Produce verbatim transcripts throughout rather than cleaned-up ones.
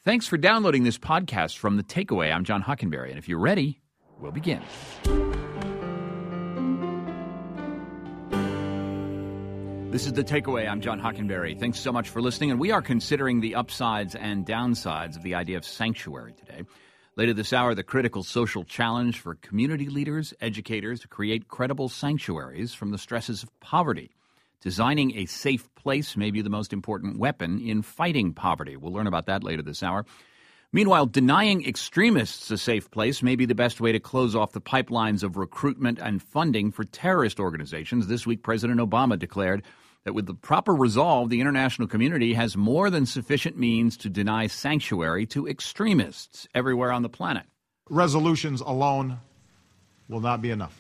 Thanks for downloading this podcast from The Takeaway. I'm John Hockenberry, and if you're ready, we'll begin. This is The Takeaway. I'm John Hockenberry. Thanks so much for listening, and we are considering the upsides and downsides of the idea of sanctuary today. Later this hour, the critical social challenge for community leaders, educators to create credible sanctuaries from the stresses of poverty. Designing a safe place may be the most important weapon in fighting poverty. We'll learn about that later this hour. Meanwhile, denying extremists a safe place may be the best way to close off the pipelines of recruitment and funding for terrorist organizations. This week, President Obama declared that with the proper resolve, the international community has more than sufficient means to deny sanctuary to extremists everywhere on the planet. Resolutions alone will not be enough.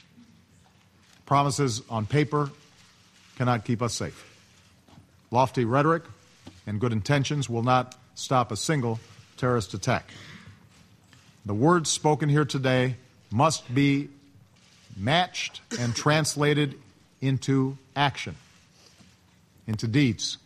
Promises on paper cannot keep us safe. Lofty rhetoric and good intentions will not stop a single terrorist attack. The words spoken here today must be matched and translated into action, into deeds,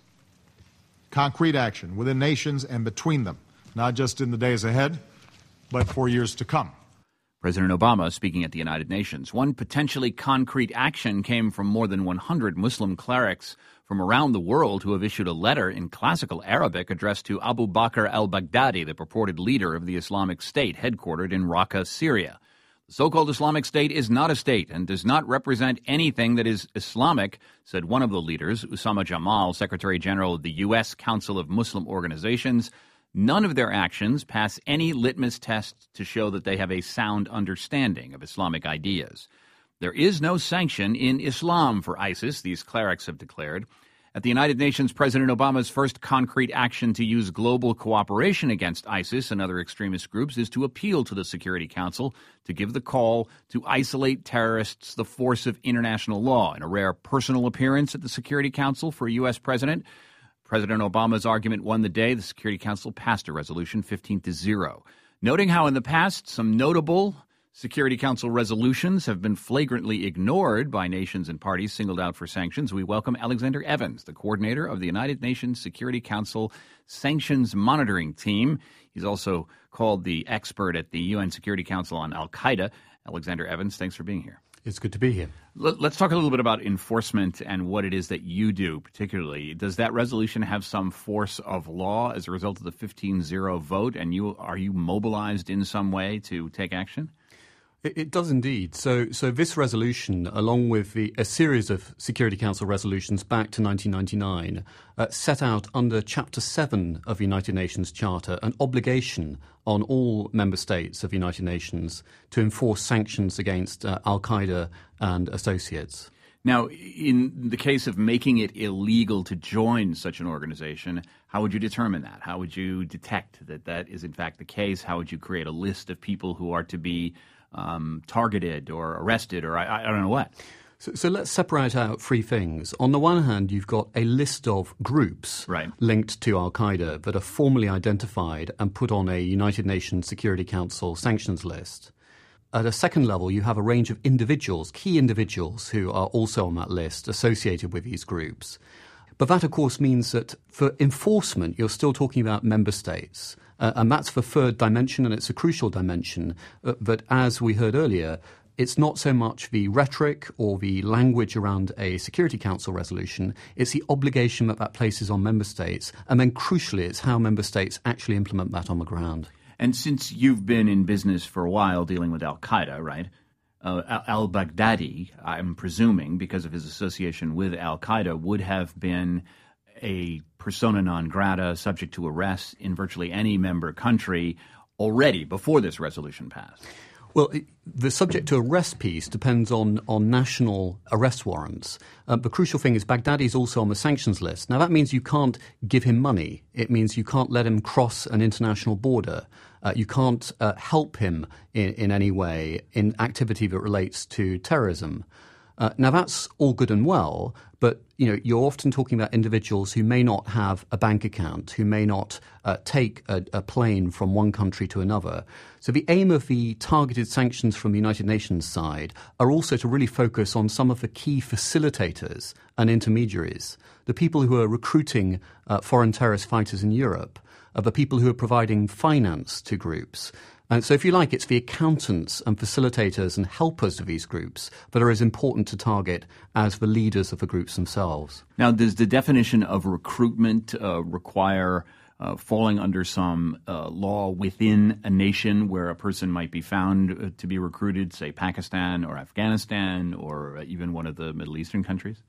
concrete action within nations and between them, not just in the days ahead, but for years to come. President Obama speaking at the United Nations. One potentially concrete action came from more than one hundred Muslim clerics from around the world who have issued a letter in classical Arabic addressed to Abu Bakr al-Baghdadi, the purported leader of the Islamic State, headquartered in Raqqa, Syria. The so-called Islamic State is not a state and does not represent anything that is Islamic, said one of the leaders, Usama Jamal, Secretary General of the U S Council of Muslim Organizations. None of their actions pass any litmus test to show that they have a sound understanding of Islamic ideas. There is no sanction in Islam for ISIS, these clerics have declared. At the United Nations, President Obama's first concrete action to use global cooperation against ISIS and other extremist groups is to appeal to the Security Council to give the call to isolate terrorists the force of international law. In a rare personal appearance at the Security Council for a U S president, President Obama's argument won the day. The Security Council passed a resolution fifteen to zero. Noting how in the past some notable Security Council resolutions have been flagrantly ignored by nations and parties singled out for sanctions, we welcome Alexander Evans, the coordinator of the United Nations Security Council Sanctions Monitoring Team. He's also called the expert at the U N Security Council on al-Qaeda. Alexander Evans, thanks for being here. It's good to be here. Let's talk a little bit about enforcement and what it is that you do particularly. Does that resolution have some force of law as a result of the fifteen zero vote? And you are you mobilized in some way to take action? It, it does indeed. So so this resolution, along with the, a series of Security Council resolutions back to nineteen ninety-nine, uh, set out under Chapter seven of the United Nations Charter an obligation on all member states of the United Nations to enforce sanctions against uh, al-Qaeda and associates. Now, in the case of making it illegal to join such an organization, how would you determine that? How would you detect that that is in fact the case? How would you create a list of people who are to be um, targeted or arrested or I, I don't know what? So, so let's separate out three things. On the one hand, you've got a list of groups right. linked to al-Qaeda that are formally identified and put on a United Nations Security Council sanctions list. At a second level, you have a range of individuals, key individuals, who are also on that list associated with these groups. But that, of course, means that for enforcement, you're still talking about member states. Uh, and that's the third dimension, and it's a crucial dimension uh, that, as we heard earlier, it's not so much the rhetoric or the language around a Security Council resolution. It's the obligation that that places on member states. And then, crucially, it's how member states actually implement that on the ground. And since you've been in business for a while dealing with al-Qaeda, right, uh, al-Baghdadi, I'm presuming, because of his association with al-Qaeda, would have been a persona non grata subject to arrest in virtually any member country already before this resolution passed. Well, the subject to arrest piece depends on, on national arrest warrants. Uh, the crucial thing is Baghdadi is also on the sanctions list. Now, that means you can't give him money. It means you can't let him cross an international border. Uh, you can't uh, help him in, in any way in activity that relates to terrorism. Uh, now, that's all good and well, but you know, you're often talking about individuals who may not have a bank account, who may not uh, take a, a plane from one country to another. So the aim of the targeted sanctions from the United Nations side are also to really focus on some of the key facilitators and intermediaries, the people who are recruiting uh, foreign terrorist fighters in Europe, uh, the people who are providing finance to groups. And so if you like, it's the accountants and facilitators and helpers of these groups that are as important to target as the leaders of the groups themselves. Now, does the definition of recruitment uh, require uh, falling under some uh, law within a nation where a person might be found uh, to be recruited, say Pakistan or Afghanistan or uh, even one of the Middle Eastern countries?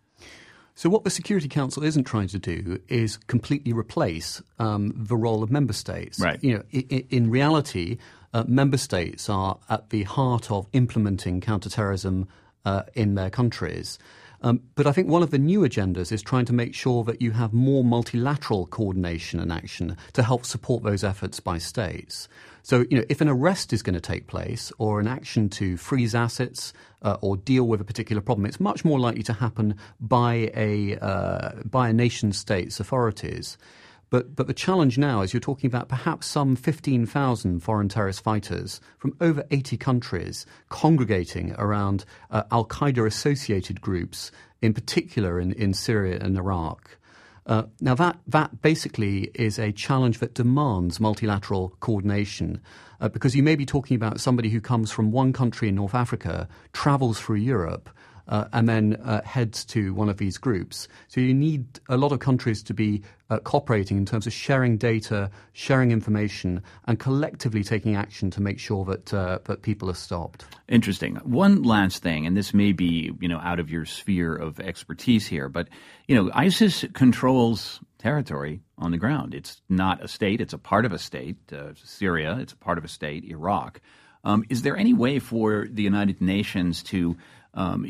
So what the Security Council isn't trying to do is completely replace um, the role of member states. Right. You know, in, in reality, uh, member states are at the heart of implementing counterterrorism uh, in their countries. Um, but I think one of the new agendas is trying to make sure that you have more multilateral coordination and action to help support those efforts by states. So, you know, if an arrest is going to take place or an action to freeze assets uh, or deal with a particular problem, it's much more likely to happen by a uh, by a nation state's authorities. But but the challenge now is you're talking about perhaps some fifteen thousand foreign terrorist fighters from over eighty countries congregating around uh, al-Qaeda-associated groups, in particular in, in Syria and Iraq. Uh, now, that, that basically is a challenge that demands multilateral coordination uh, because you may be talking about somebody who comes from one country in North Africa, travels through Europe, Uh, and then uh, heads to one of these groups. So you need a lot of countries to be uh, cooperating in terms of sharing data, sharing information, and collectively taking action to make sure that uh, that people are stopped. Interesting. One last thing, and this may be, you know, out of your sphere of expertise here, but, you know, ISIS controls territory on the ground. It's not a state. It's a part of a state. Uh, Syria, it's a part of a state. Iraq. Um, is there any way for the United Nations to Um,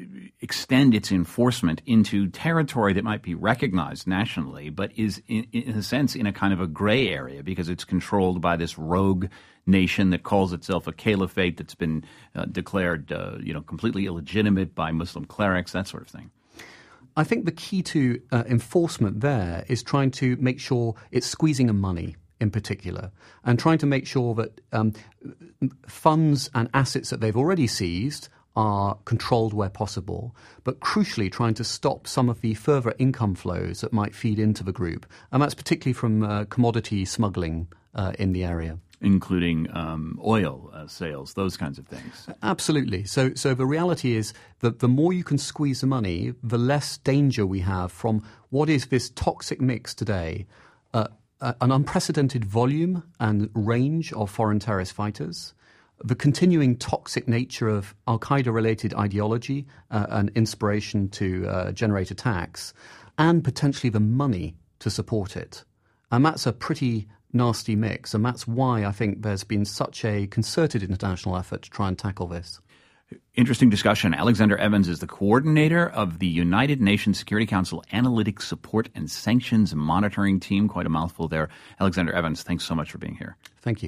extend its enforcement into territory that might be recognized nationally, but is, in, in a sense, in a kind of a gray area because it's controlled by this rogue nation that calls itself a caliphate that's been uh, declared, uh, you know, completely illegitimate by Muslim clerics, that sort of thing? I think the key to uh, enforcement there is trying to make sure it's squeezing the money in particular, and trying to make sure that um, funds and assets that they've already seized are controlled where possible, but crucially trying to stop some of the further income flows that might feed into the group. And that's particularly from uh, commodity smuggling uh, in the area. Including um, oil uh, sales, those kinds of things. Absolutely. So so the reality is that the more you can squeeze the money, the less danger we have from what is this toxic mix today, uh, uh, an unprecedented volume and range of foreign terrorist fighters, the continuing toxic nature of al-Qaeda-related ideology uh, and inspiration to uh, generate attacks, and potentially the money to support it. And that's a pretty nasty mix, and that's why I think there's been such a concerted international effort to try and tackle this. Interesting discussion. Alexander Evans is the coordinator of the United Nations Security Council Analytics Support and Sanctions Monitoring Team. Quite a mouthful there. Alexander Evans, thanks so much for being here. Thank you.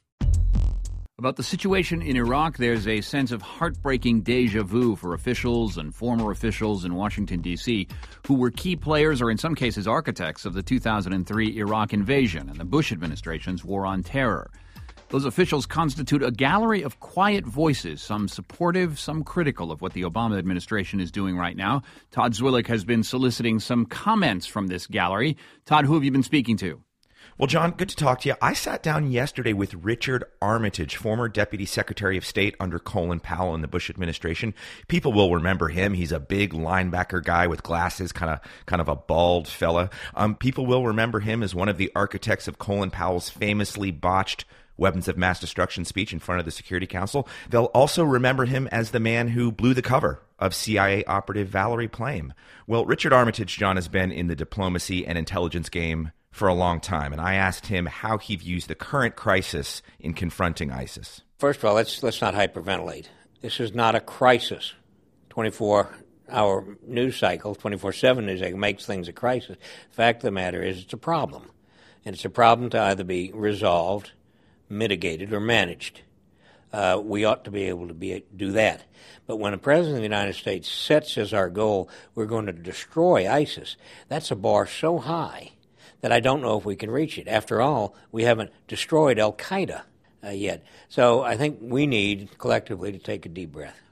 About the situation in Iraq, there's a sense of heartbreaking déjà vu for officials and former officials in Washington, D C, who were key players or in some cases architects of the two thousand three Iraq invasion and the Bush administration's war on terror. Those officials constitute a gallery of quiet voices, some supportive, some critical of what the Obama administration is doing right now. Todd Zwillich has been soliciting some comments from this gallery. Todd, who have you been speaking to? Well, John, good to talk to you. I sat down yesterday with Richard Armitage, former Deputy Secretary of State under Colin Powell in the Bush administration. People will remember him. He's a big linebacker guy with glasses, kind of kind of a bald fella. Um, people will remember him as one of the architects of Colin Powell's famously botched weapons of mass destruction speech in front of the Security Council. They'll also remember him as the man who blew the cover of C I A operative Valerie Plame. Well, Richard Armitage, John, has been in the diplomacy and intelligence game for a long time, and I asked him how he views the current crisis in confronting ISIS. First of all, let's let's not hyperventilate. This is not a crisis. twenty-four hour news cycle, twenty-four seven news cycle makes things a crisis. The fact of the matter is it's a problem, and it's a problem to either be resolved, mitigated, or managed. Uh, we ought to be able to be do that. But when a president of the United States sets as our goal, we're going to destroy ISIS, that's a bar so high that I don't know if we can reach it. After all, we haven't destroyed al-Qaeda uh, yet. So I think we need collectively to take a deep breath.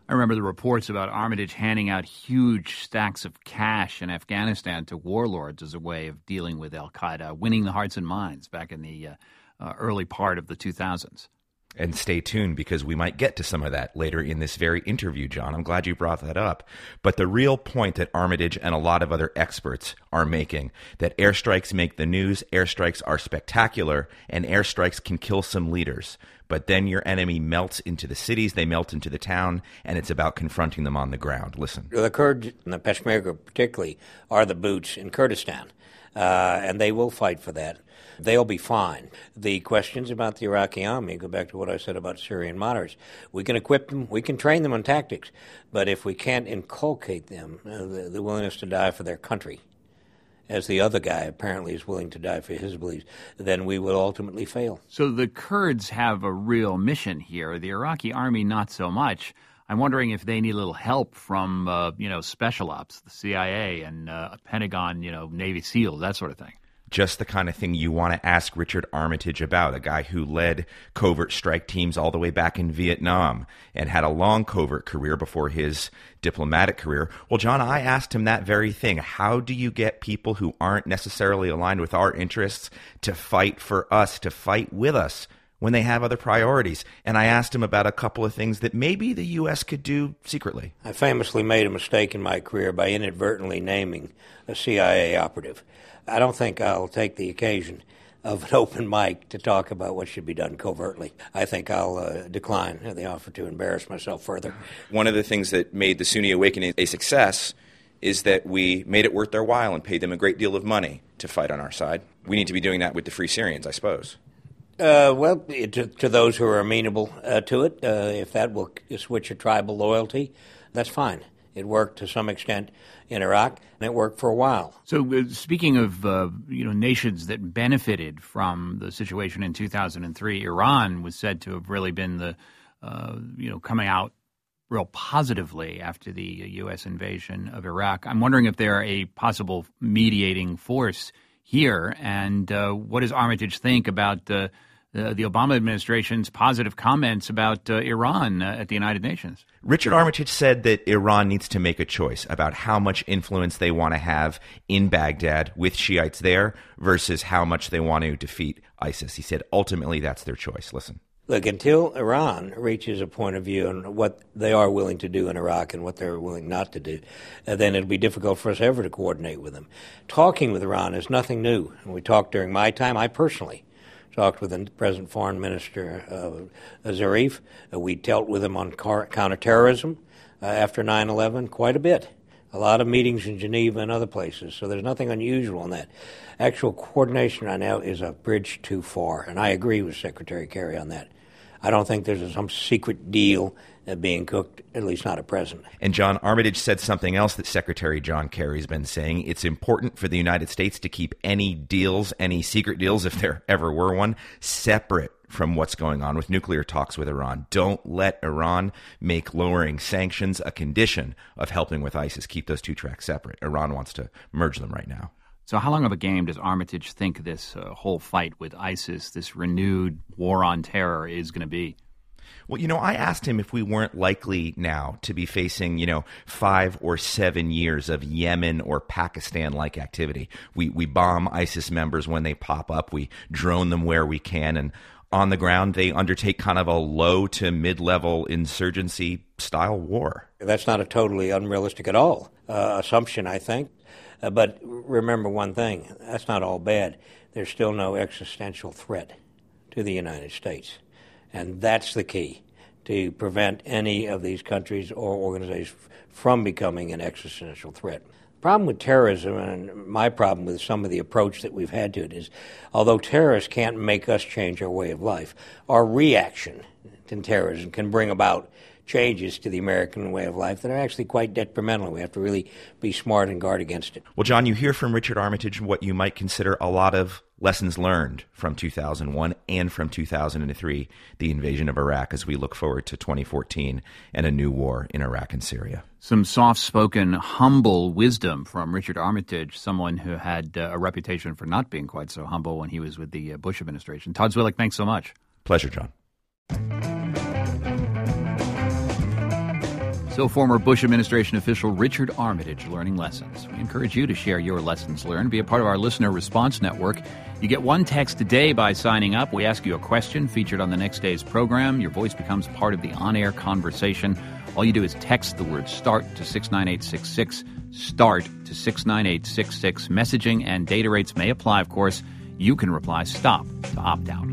I remember the reports about Armitage handing out huge stacks of cash in Afghanistan to warlords as a way of dealing with al-Qaeda, winning the hearts and minds back in the uh, uh, early part of the two thousands. And stay tuned, because we might get to some of that later in this very interview, John. I'm glad you brought that up. But the real point that Armitage and a lot of other experts are making, that airstrikes make the news, airstrikes are spectacular, and airstrikes can kill some leaders. But then your enemy melts into the cities, they melt into the town, and it's about confronting them on the ground. Listen. The Kurds, and the Peshmerga particularly, are the boots in Kurdistan, uh, and they will fight for that. They'll be fine. The questions about the Iraqi army, go back to what I said about Syrian moderates. We can equip them, we can train them on tactics, but if we can't inculcate them uh, the, the willingness to die for their country, as the other guy apparently is willing to die for his beliefs, then we will ultimately fail. So the Kurds have a real mission here. The Iraqi army, not so much. I'm wondering if they need a little help from, uh, you know, special ops, the C I A and uh, Pentagon, you know, Navy SEALs, that sort of thing. Just the kind of thing you want to ask Richard Armitage about, a guy who led covert strike teams all the way back in Vietnam and had a long covert career before his diplomatic career. Well, John, I asked him that very thing. How do you get people who aren't necessarily aligned with our interests to fight for us, to fight with us when they have other priorities? And I asked him about a couple of things that maybe the U S could do secretly. I famously made a mistake in my career by inadvertently naming a C I A operative. I don't think I'll take the occasion of an open mic to talk about what should be done covertly. I think I'll uh, decline the offer to embarrass myself further. One of the things that made the Sunni Awakening a success is that we made it worth their while and paid them a great deal of money to fight on our side. We need to be doing that with the Free Syrians, I suppose. Uh, well, to, to those who are amenable uh, to it, uh, if that will switch a tribal loyalty, that's fine. It worked to some extent in Iraq, and it worked for a while. So uh, speaking of uh, you know nations that benefited from the situation in two thousand three, Iran was said to have really been the uh, you know coming out real positively after the U S invasion of Iraq. I'm wondering if they're a possible mediating force here, and uh, what does Armitage think about the Uh, the Obama administration's positive comments about uh, Iran uh, at the United Nations? Richard Armitage said that Iran needs to make a choice about how much influence they want to have in Baghdad with Shiites there versus how much they want to defeat ISIS. He said ultimately that's their choice. Listen. Look, until Iran reaches a point of view on what they are willing to do in Iraq and what they're willing not to do, uh, then it'll be difficult for us ever to coordinate with them. Talking with Iran is nothing new. We talked during my time. I personally talked with the present foreign minister, uh, Zarif. Uh, we dealt with him on car- counterterrorism uh, after nine eleven quite a bit. A lot of meetings in Geneva and other places, so there's nothing unusual in that. Actual coordination right now is a bridge too far, and I agree with Secretary Kerry on that. I don't think there's some secret deal uh, being cooked, at least not at present. And John, Armitage said something else that Secretary John Kerry's been saying. It's important for the United States to keep any deals, any secret deals, if there ever were one, separate from what's going on with nuclear talks with Iran. Don't let Iran make lowering sanctions a condition of helping with ISIS. Keep those two tracks separate. Iran wants to merge them right now. So how long of a game does Armitage think this uh, whole fight with ISIS, this renewed war on terror, is going to be? Well, you know, I asked him if we weren't likely now to be facing, you know, five or seven years of Yemen or Pakistan-like activity. We we bomb ISIS members when they pop up. We drone them where we can. And on the ground, they undertake kind of a low to mid-level insurgency-style war. That's not a totally unrealistic at all uh, assumption, I think. Uh, but remember one thing, that's not all bad. There's still no existential threat to the United States. And that's the key, to prevent any of these countries or organizations from becoming an existential threat. The problem with terrorism, and my problem with some of the approach that we've had to it, is although terrorists can't make us change our way of life, our reaction to terrorism can bring about changes to the American way of life that are actually quite detrimental. We have to really be smart and guard against it. Well, John, you hear from Richard Armitage what you might consider a lot of lessons learned from two thousand one and from two thousand three, the invasion of Iraq, as we look forward to twenty fourteen and a new war in Iraq and Syria. Some soft-spoken, humble wisdom from Richard Armitage, someone who had uh, a reputation for not being quite so humble when he was with the uh, Bush administration. Todd Zwillich, thanks so much. Pleasure, John. So former Bush administration official Richard Armitage learning lessons. We encourage you to share your lessons learned. Be a part of our listener response network. You get one text a day by signing up. We ask you a question featured on the next day's program. Your voice becomes part of the on-air conversation. All you do is text the word START to six nine eight six six. START to six nine eight six six. Messaging and data rates may apply, of course. You can reply STOP to opt out.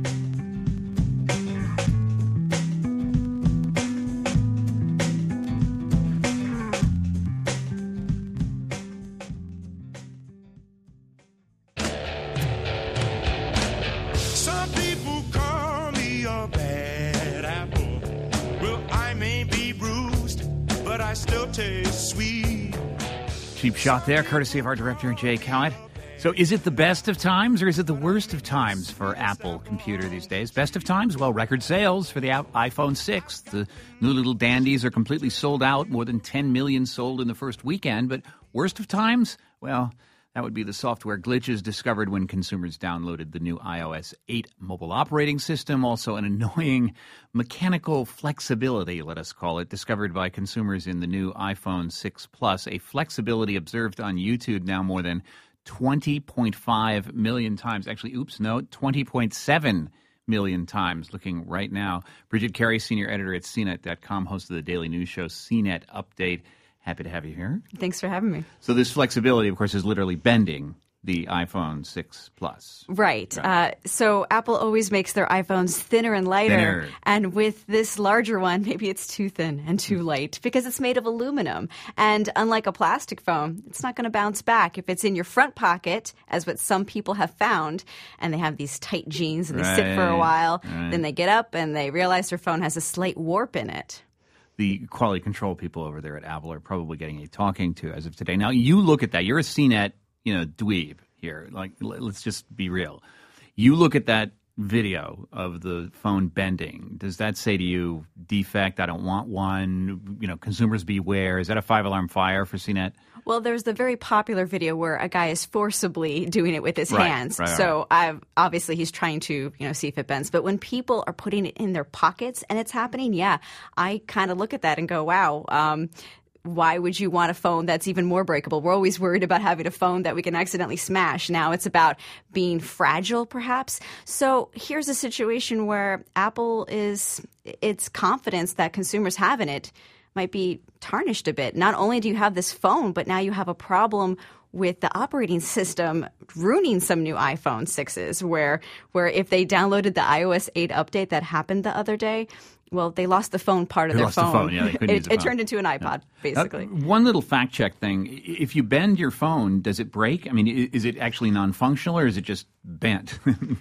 Cheap shot there, courtesy of our director, Jay Cowett. So is it the best of times or is it the worst of times for Apple Computer these days? Best of times? Well, record sales for the iPhone six. The new little dandies are completely sold out, more than ten million sold in the first weekend. But worst of times? Well, that would be the software glitches discovered when consumers downloaded the new i O S eight mobile operating system. Also an annoying mechanical flexibility, let us call it, discovered by consumers in the new iPhone six Plus. A flexibility observed on YouTube now more than twenty point five million times. Actually, oops, no, twenty point seven million times looking right now. Bridget Carey, senior editor at C net dot com, host of the daily news show C net Update. Happy to have you here. Thanks for having me. So this flexibility, of course, is literally bending the iPhone six Plus. Right. right. Uh, so Apple always makes their iPhones thinner and lighter. Thinner. And with this larger one, maybe it's too thin and too light because it's made of aluminum. And unlike a plastic phone, it's not going to bounce back. If it's in your front pocket, as what some people have found, and they have these tight jeans and they right. sit for a while, right. then they get up and they realize their phone has a slight warp in it. The quality control people over there at Apple are probably getting a talking to as of today. Now, you look at that. You're a C net, you know, dweeb here. Like, let's just be real. You look at that video of the phone bending. Does that say to you, defect, I don't want one, you know, consumers beware? Is that a five-alarm fire for C net? Well, there's the very popular video where a guy is forcibly doing it with his right, hands. Right, so right. I've, obviously he's trying to, you know, see if it bends. But when people are putting it in their pockets and it's happening, yeah, I kind of look at that and go, wow, um, why would you want a phone that's even more breakable? We're always worried about having a phone that we can accidentally smash. Now it's about being fragile, perhaps. So here's a situation where Apple is, its confidence that consumers have in it might be tarnished a bit. Not only do you have this phone, but now you have a problem with the operating system ruining some new iPhone sixes where where if they downloaded the i O S eight update that happened the other day, well, they lost the phone part of they their lost phone. The phone. Yeah, they couldn't it, use the it phone. turned into an iPod, yeah. basically. Uh, one little fact check thing. If you bend your phone, does it break? I mean, is it actually non-functional or is it just bent?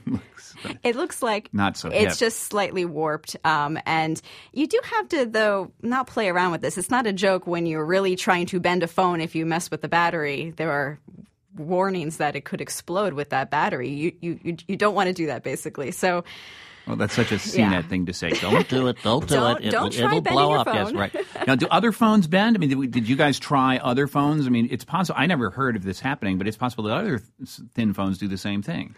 It looks like not so it's hip. just slightly warped. Um, and you do have to, though, not play around with this. It's not a joke when you're really trying to bend a phone. If you mess with the battery, there are warnings that it could explode with that battery. You you you, you don't want to do that, basically. So. Well, that's such a C net yeah. thing to say. Don't do it. Don't do don't, it. Don't it, try it'll bending blow your up. phone. Yes, right. Now, do other phones bend? I mean, did, we, did you guys try other phones? I mean, it's possible. I never heard of this happening, but it's possible that other thin phones do the same thing.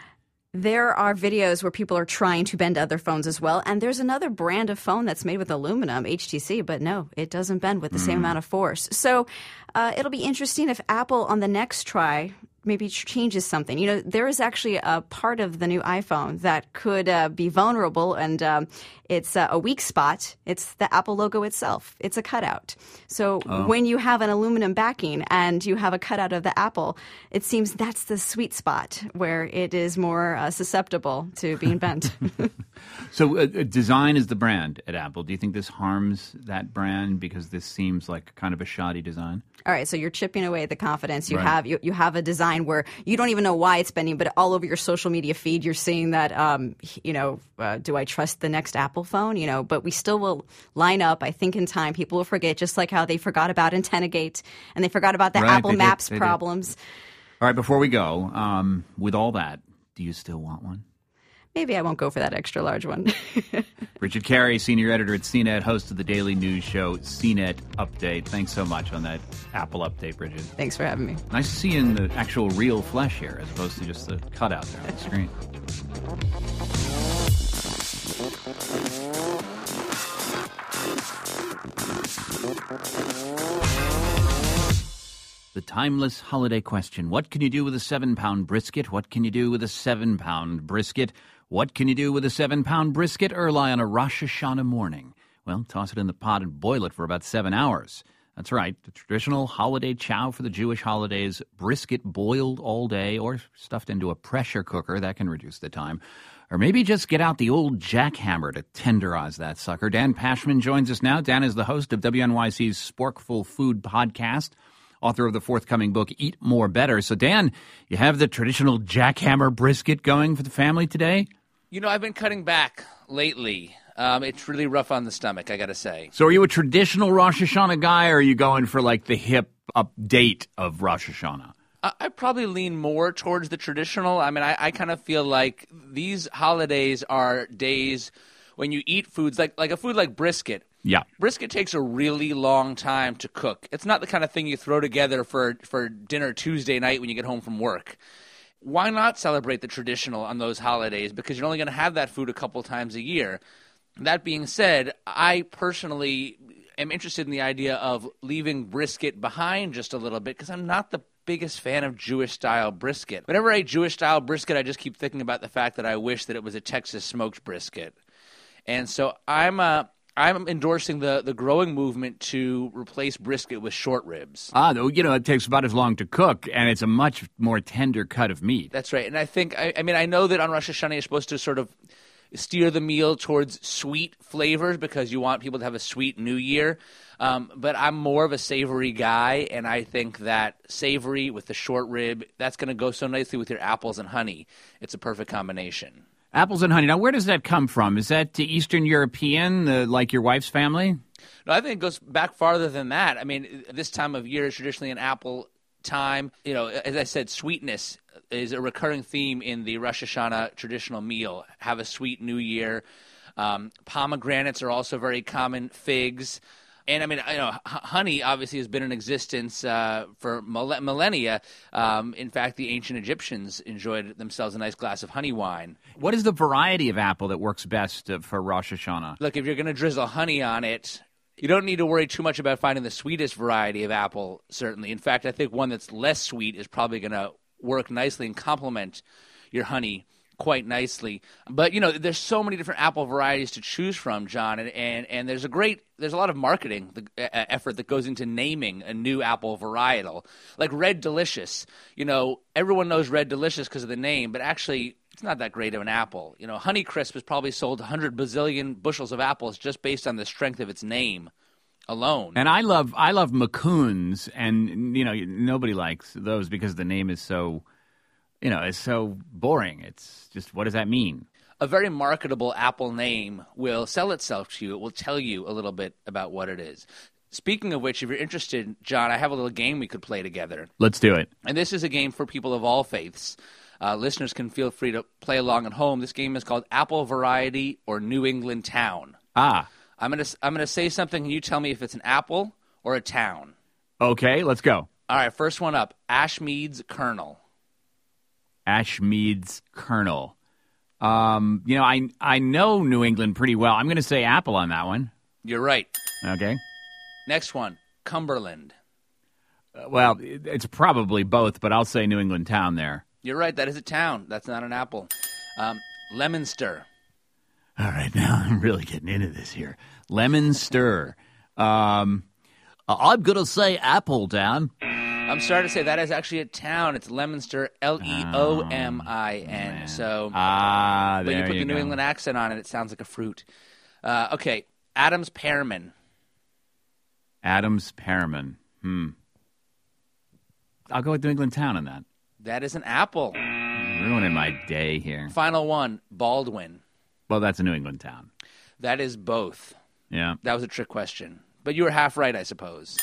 There are videos where people are trying to bend other phones as well. And there's another brand of phone that's made with aluminum, H T C, but no, it doesn't bend with the mm. same amount of force. So uh, it'll be interesting if Apple on the next try maybe changes something. You know, there is actually a part of the new iPhone that could uh, be vulnerable, and um, it's uh, a weak spot. It's the Apple logo itself. It's a cutout. So oh. when you have an aluminum backing and you have a cutout of the Apple, it seems that's the sweet spot where it is more uh, susceptible to being bent. So uh, design is the brand at Apple. Do you think this harms that brand because this seems like kind of a shoddy design? All right, so you're chipping away at the confidence you right. have. You, you have a design where you don't even know why it's bending, but all over your social media feed, you're seeing that, um, you know, uh, do I trust the next Apple phone? You know, but we still will line up. I think in time people will forget, just like how they forgot about AntennaGate and they forgot about the right, Apple Maps did, problems. Did. All right, before we go, um, with all that, do you still want one? Maybe I won't go for that extra large one. Richard Carey, senior editor at C net, host of the daily news show C net Update. Thanks so much on that Apple update, Bridget. Thanks for having me. Nice to see you in the actual real flesh here as opposed to just the cutout there on the screen. timeless holiday question. What can you do with a seven-pound brisket? What can you do with a seven-pound brisket? What can you do with a seven-pound brisket early on a Rosh Hashanah morning? Well, toss it in the pot and boil it for about seven hours. That's right, the traditional holiday chow for the Jewish holidays, brisket boiled all day or stuffed into a pressure cooker. That can reduce the time. Or maybe just get out the old jackhammer to tenderize that sucker. Dan Pashman joins us now. Dan is the host of W N Y C's Sporkful Food podcast, author of the forthcoming book, Eat More Better. So, Dan, you have the traditional jackhammer brisket going for the family today? You know, I've been cutting back lately. Um, it's really rough on the stomach, I got to say. So are you a traditional Rosh Hashanah guy, or are you going for, like, the hip update of Rosh Hashanah? I, I probably lean more towards the traditional. I mean, I, I kind of feel like these holidays are days when you eat foods, like, like a food like brisket. Yeah. Brisket takes a really long time to cook. It's not the kind of thing you throw together for, for dinner Tuesday night when you get home from work. Why not celebrate the traditional on those holidays? Because you're only going to have that food a couple times a year. That being said, I personally am interested in the idea of leaving brisket behind just a little bit because I'm not the biggest fan of Jewish-style brisket. Whenever I eat Jewish-style brisket, I just keep thinking about the fact that I wish that it was a Texas smoked brisket. And so I'm uh, I'm endorsing the, the growing movement to replace brisket with short ribs. Ah, you know, it takes about as long to cook, and it's a much more tender cut of meat. That's right. And I think, I, I mean, I know that on Rosh Hashanah you're supposed to sort of steer the meal towards sweet flavors because you want people to have a sweet New Year. Um, but I'm more of a savory guy, and I think that savory with the short rib, that's going to go so nicely with your apples and honey. It's a perfect combination. Apples and honey. Now, where does that come from? Is that Eastern European, uh, like your wife's family? No, I think it goes back farther than that. I mean, this time of year is traditionally an apple time. You know, as I said, sweetness is a recurring theme in the Rosh Hashanah traditional meal. Have a sweet New Year. Um, pomegranates are also very common. Figs. And, I mean, you know, h- honey obviously has been in existence uh, for millennia. Um, in fact, the ancient Egyptians enjoyed themselves a nice glass of honey wine. What is the variety of apple that works best uh, for Rosh Hashanah? Look, if you're going to drizzle honey on it, you don't need to worry too much about finding the sweetest variety of apple, certainly. In fact, I think one that's less sweet is probably going to work nicely and complement your honey quite nicely. But, you know, there's so many different apple varieties to choose from, John, and, and, and there's a great, there's a lot of marketing the, uh, effort that goes into naming a new apple varietal. Like Red Delicious, you know, everyone knows Red Delicious because of the name, but actually it's not that great of an apple. You know, Honeycrisp has probably sold one hundred bazillion bushels of apples just based on the strength of its name alone. And I love I love Macoons, and, you know, nobody likes those because the name is so, you know, it's so boring. It's just, what does that mean? A very marketable apple name will sell itself to you. It will tell you a little bit about what it is. Speaking of which, if you're interested, John, I have a little game we could play together. Let's do it. And this is a game for people of all faiths. Uh, listeners can feel free to play along at home. This game is called Apple Variety or New England Town. Ah. I'm gonna I'm gonna say something, and you tell me if it's an apple or a town. Okay, let's go. All right, first one up. Ashmead's Kernel. Ashmead's Kernel. Um, you know, I I know New England pretty well. I'm going to say apple on that one. You're right. Okay. Next one. Cumberland. Uh, well, it, it's probably both, but I'll say New England Town there. You're right. That is a town. That's not an apple. Um, Leominster. All right, now I'm really getting into this here. Leominster. Um, I'm going to say apple, Dan. I'm sorry to say that is actually a town. It's Leominster, L E O M I N. Oh, so, ah, there but you put you the New go. England accent on it, it sounds like a fruit. Uh, okay, Adams Pearman. Adams Pearman. Hmm. I'll go with New England Town on that. That is an apple. Ruining my day here. Final one, Baldwin. Well, that's a New England town. That is both. Yeah. That was a trick question. But you were half right, I suppose.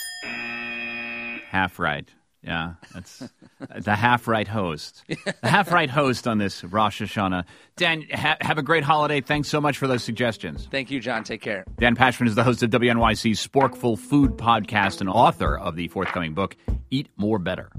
Half right. Yeah. That's the half right host. The half right host on this Rosh Hashanah. Dan, ha- have a great holiday. Thanks so much for those suggestions. Thank you, John. Take care. Dan Pashman is the host of W N Y C's Sporkful Food podcast and author of the forthcoming book, Eat More Better.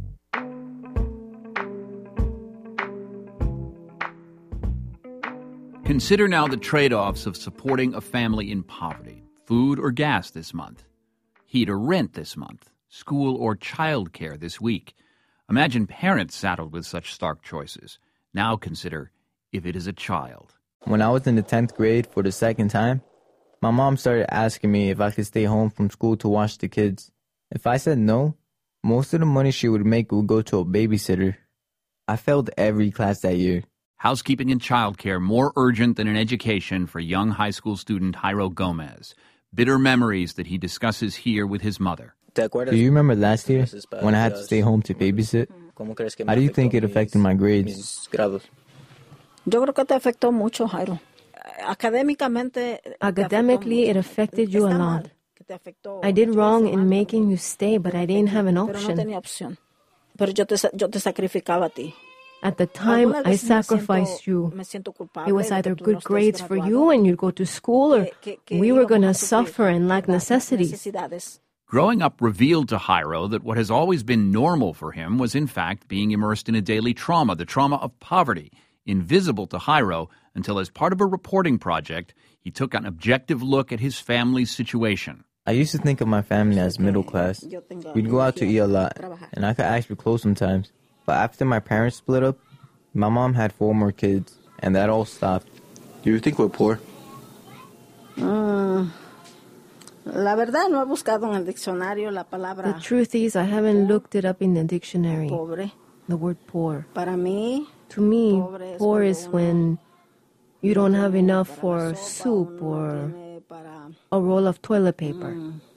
Consider now the trade-offs of supporting a family in poverty. Food or gas this month. Heat or rent this month. school or child care this week. Imagine parents saddled with such stark choices. Now consider if it is a child. When I was in the tenth grade for the second time, my mom started asking me if I could stay home from school to watch the kids. If I said no, most of the money she would make would go to a babysitter. I failed every class that year. Housekeeping and childcare more urgent than an education for young high school student Jairo Gomez. Bitter memories that he discusses here with his mother. Do you remember last year when I had to stay home to babysit? How do you think it affected my grades? Academically, it affected you a lot. I did wrong in making you stay, but I didn't have an option. At the time, I sacrificed you. It was either good grades for you and you'd go to school, or we were going to suffer and lack necessities. Growing up revealed to Jairo that what has always been normal for him was in fact being immersed in a daily trauma, the trauma of poverty, invisible to Jairo until as part of a reporting project, he took an objective look at his family's situation. I used to think of my family as middle class. We'd go out to eat a lot, and I could ask for clothes sometimes. But after my parents split up, my mom had four more kids, and that all stopped. Do you think we're poor? Mm. The truth is, I haven't looked it up in the dictionary. The word poor. To me, poor is when you don't have enough for soup or a roll of toilet paper.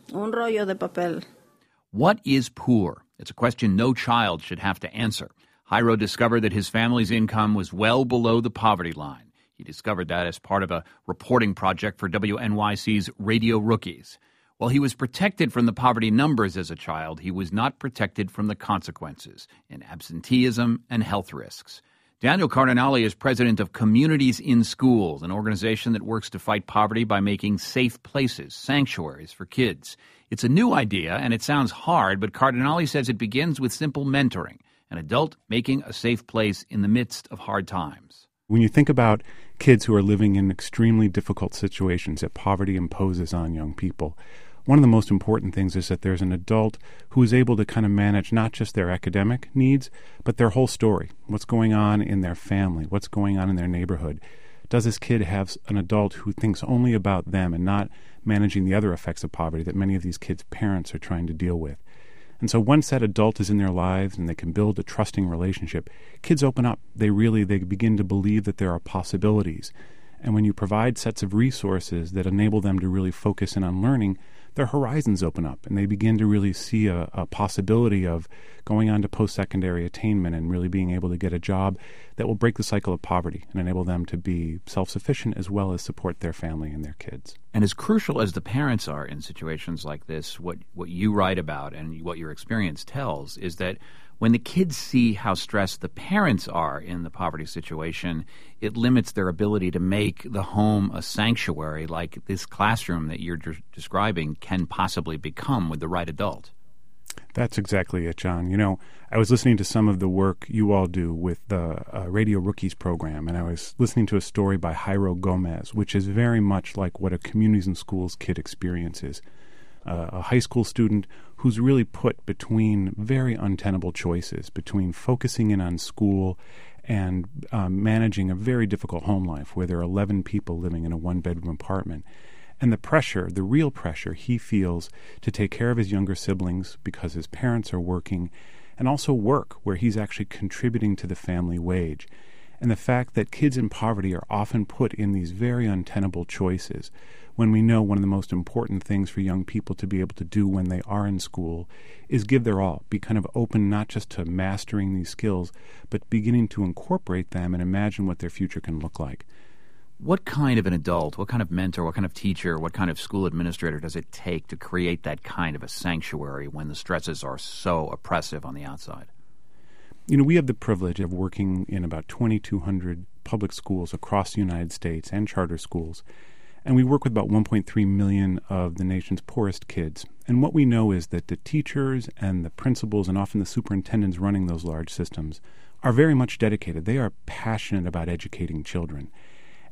What is poor? It's a question no child should have to answer. Jairo discovered that his family's income was well below the poverty line. He discovered that as part of a reporting project for W N Y C's Radio Rookies. While he was protected from the poverty numbers as a child, he was not protected from the consequences in absenteeism and health risks. Daniel Cardinale is president of Communities in Schools, an organization that works to fight poverty by making safe places, sanctuaries for kids. It's a new idea, and it sounds hard, but Cardinale says it begins with simple mentoring, an adult making a safe place in the midst of hard times. When you think about kids who are living in extremely difficult situations that poverty imposes on young people, one of the most important things is that there's an adult who is able to kind of manage not just their academic needs, but their whole story. What's going on in their family? What's going on in their neighborhood? Does this kid have an adult who thinks only about them and not managing the other effects of poverty that many of these kids' parents are trying to deal with? And so once that adult is in their lives and they can build a trusting relationship, kids open up. They really, they begin to believe that there are possibilities. And when you provide sets of resources that enable them to really focus in on learning, their horizons open up and they begin to really see a, a possibility of going on to post-secondary attainment and really being able to get a job that will break the cycle of poverty and enable them to be self-sufficient as well as support their family and their kids. And as crucial as the parents are in situations like this, what, what you write about and what your experience tells is that when the kids see how stressed the parents are in the poverty situation, it limits their ability to make the home a sanctuary like this classroom that you're de- describing can possibly become with the right adult. That's exactly it, John. You know, I was listening to some of the work you all do with the uh, Radio Rookies program, and I was listening to a story by Jairo Gomez, which is very much like what a Communities in Schools kid experiences. Uh, a high school student who's really put between very untenable choices, between focusing in on school and um, managing a very difficult home life where there are eleven people living in a one-bedroom apartment. And the pressure, the real pressure he feels to take care of his younger siblings because his parents are working, and also work where he's actually contributing to the family wage. And the fact that kids in poverty are often put in these very untenable choices when we know one of the most important things for young people to be able to do when they are in school is give their all, be kind of open not just to mastering these skills, but beginning to incorporate them and imagine what their future can look like. What kind of an adult, what kind of mentor, what kind of teacher, what kind of school administrator does it take to create that kind of a sanctuary when the stresses are so oppressive on the outside? You know, we have the privilege of working in about twenty-two hundred public schools across the United States and charter schools. And we work with about one point three million of the nation's poorest kids. And what we know is that the teachers and the principals and often the superintendents running those large systems are very much dedicated. They are passionate about educating children.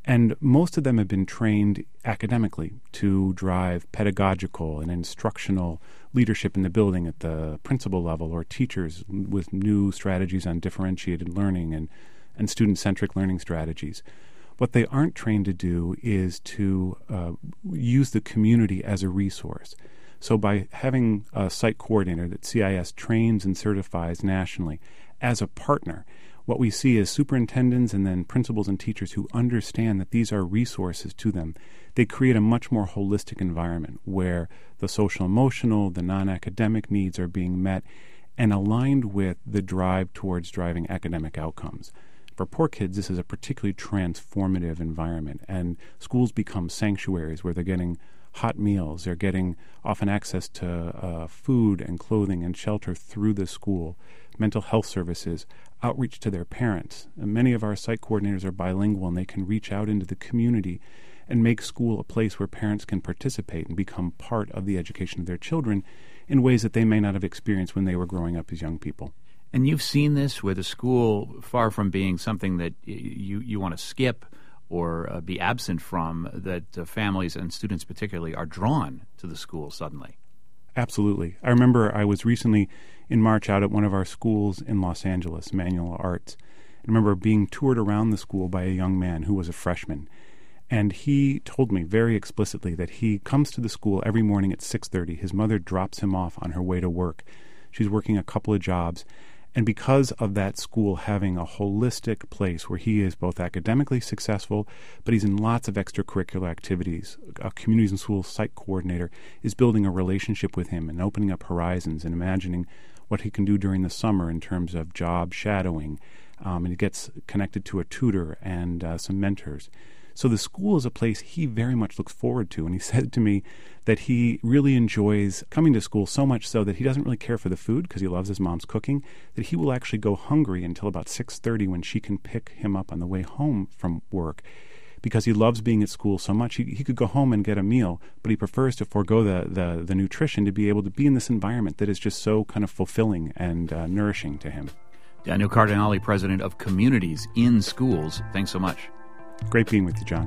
And most of them have been trained academically to drive pedagogical and instructional leadership in the building at the principal level, or teachers with new strategies on differentiated learning and, and student-centric learning strategies. What they aren't trained to do is to uh, use the community as a resource. So by having a site coordinator that C I S trains and certifies nationally as a partner, what we see is superintendents and then principals and teachers who understand that these are resources to them. They create a much more holistic environment where the social emotional, the non-academic needs are being met and aligned with the drive towards driving academic outcomes. For poor kids, this is a particularly transformative environment, and schools become sanctuaries where they're getting hot meals, they're getting often access to uh, food and clothing and shelter through the school, mental health services, outreach to their parents. And many of our site coordinators are bilingual, and they can reach out into the community and make school a place where parents can participate and become part of the education of their children in ways that they may not have experienced when they were growing up as young people. And you've seen this where the school, far from being something that you, you want to skip or uh, be absent from, that uh, families and students particularly are drawn to the school suddenly. Absolutely. I remember I was recently in March out at one of our schools in Los Angeles, Manual Arts. I remember being toured around the school by a young man who was a freshman. And he told me very explicitly that he comes to the school every morning at six thirty. His mother drops him off on her way to work. She's working a couple of jobs. And because of that school having a holistic place where he is both academically successful, but he's in lots of extracurricular activities, a communities and schools site coordinator is building a relationship with him and opening up horizons and imagining what he can do during the summer in terms of job shadowing. Um, and he gets connected to a tutor and uh, some mentors. So the school is a place he very much looks forward to. And he said to me that he really enjoys coming to school so much so that he doesn't really care for the food because he loves his mom's cooking, that he will actually go hungry until about six thirty when she can pick him up on the way home from work, because he loves being at school so much. He, he could go home and get a meal, but he prefers to forego the, the, the nutrition to be able to be in this environment that is just so kind of fulfilling and uh, nourishing to him. Daniel Cardinale, president of Communities in Schools. Thanks so much. Great being with you, John.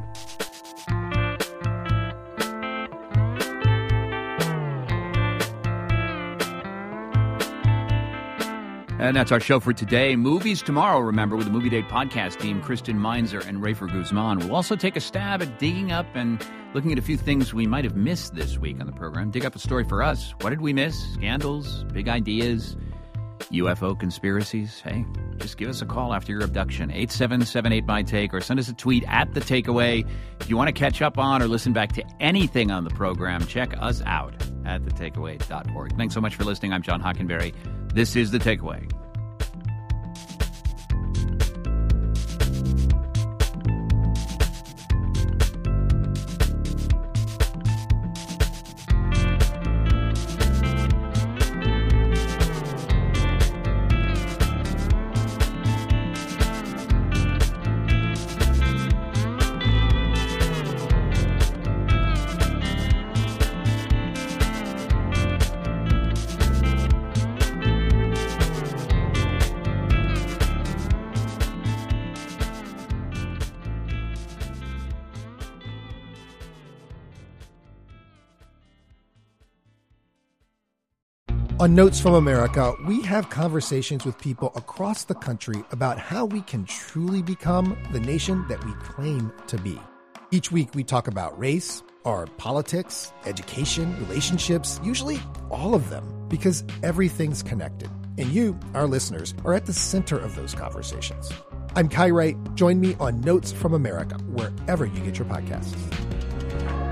And that's our show for today. Movies tomorrow, remember, with the Movie Date podcast team, Kristen Meinzer and Rafer Guzman. We'll also take a stab at digging up and looking at a few things we might have missed this week on the program. Dig up a story for us. What did we miss? Scandals, big ideas, U F O conspiracies? Hey, just give us a call after your abduction, eight seven seven eight, M Y T A K E, or send us a tweet at The Takeaway. If you want to catch up on or listen back to anything on the program, check us out at the takeaway dot org. Thanks so much for listening. I'm John Hockenberry. This is The Takeaway. On Notes from America, we have conversations with people across the country about how we can truly become the nation that we claim to be. Each week we talk about race, our politics, education, relationships, usually all of them, because everything's connected. And you, our listeners, are at the center of those conversations. I'm Kai Wright. Join me on Notes from America, wherever you get your podcasts.